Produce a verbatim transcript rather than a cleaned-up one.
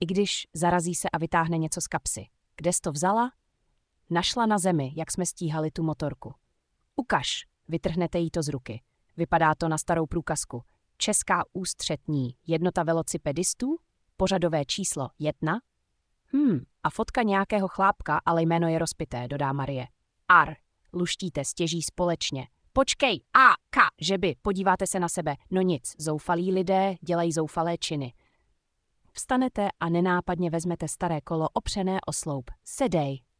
I když zarazí se a vytáhne něco z kapsy. Kde jsi to vzala? Našla na zemi, jak jsme stíhali tu motorku. Ukaž, vytrhnete jí to z ruky. Vypadá to na starou průkazku. Česká ústřední jednota velocipedistů? Pořadové číslo jedna? Hm, a fotka nějakého chlápka, ale jméno je rozpité, dodá Marie. Ar, luštíte stěží společně. Počkej, a, ka, že by, podíváte se na sebe. No nic, zoufalí lidé dělají zoufalé činy. Vstanete a nenápadně vezmete staré kolo opřené o sloup. Sedej.